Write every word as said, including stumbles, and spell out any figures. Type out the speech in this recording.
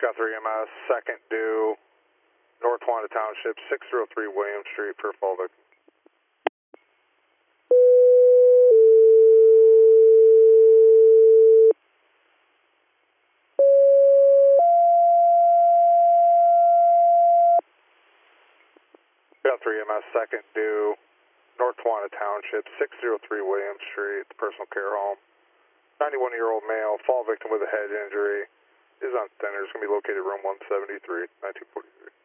Scott three M S, second due, North Wanda Township, six oh three William Street, for fall victim. Scott three M S, second due, North Wanda Township, six oh three William Street, personal care home. ninety-one-year-old male, fall victim with a head injury, is on thinner, is going to be located room one seventy-three, nineteen forty-three.